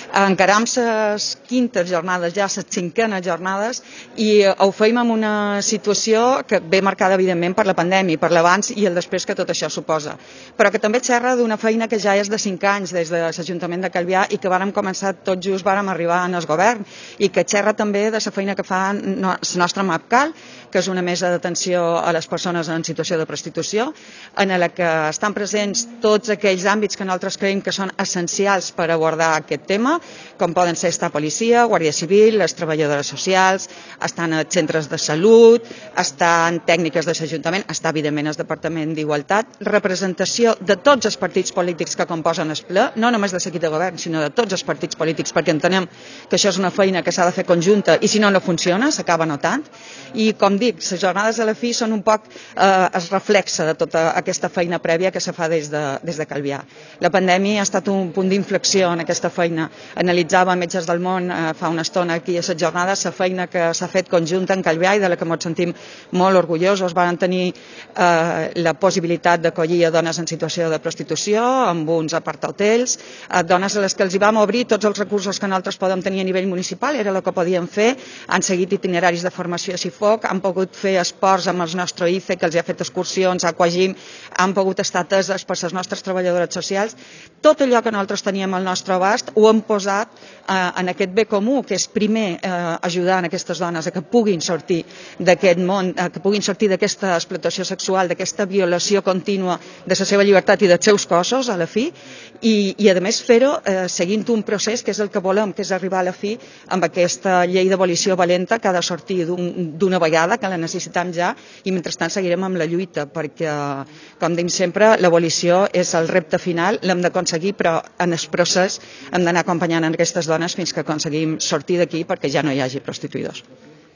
encaram les quintes jornades, ja les cinquenes jornades, i ho feim en una situació que ve marcada, evidentment, per la pandèmia, per l'abans i el després que tot això suposa, però que també xerra d'una feina que ja és de 5 anys des de l'Ajuntament de Calvià i que vàrem començar tot just, vàrem arribar en el govern, i que xerra també de la feina que fa la nostra MAPCAL, que és una mesa d'atenció a les persones en situació de prostitució, en la que estan presents tots aquells àmbits que nosaltres creiem que són essencials per abordar aquest tema, com poden ser estar policia, Guàrdia Civil, les treballadores socials, estan els centres de salut, estan tècniques de l'Ajuntament, està evidentment el Departament d'Igualtat, representació de tots els partits polítics que composen el ple, no només de l'equip de govern, sinó de tots els partits polítics, perquè entenem que això és una feina que s'ha de fer conjunta i si no, no funciona, s'acaba notant. I com dic, les jornades a la fi són un poc el reflexe de tota aquesta feina prèvia que se fa des de Calvià. La pandèmia ha estat un punt d'inflexió en aquesta feina. Analitzava Metges del Món fa una estona aquí a les jornades la feina que s'ha fet conjunta en Calvià i de la que ens sentim molt orgullosos. Van tenir la possibilitat d'acollir a dones en situació de prostitució amb uns aparthotels, dones a les que els hi vam obrir tots els recursos que nosaltres podem tenir a nivell municipal, era el que podíem fer, han seguit itineraris de formació a Sifoc, han pogut fer esports amb el nostre ICE, que els ha fet excursions a Aquagym, han pogut estar ateses per les nostres treballadores socials. Tot allò que nosaltres teníem al nostre abast ho hem posat en aquest bé comú, que és primer ajudar aquestes dones a que puguin sortir d'aquest món, que puguin sortir d'aquesta explotació sexual, d'aquesta violació contínua de la seva llibertat i dels seus cossos, a la fi, i a més fer-ho seguint un procés que és el que volem, que és arribar a la fi amb aquesta llei d'abolició valenta que ha de sortir d'una vegada, que la necessitem ja, i mentrestant seguirem amb la lluita, perquè, com diem sempre, l'abolició és el repte final, l'hem d'aconseguir, però en el procés hem d'anar acompanyant aquestes dones fins que aconseguim sortir d'aquí perquè ja no hi hagi prostituïdors.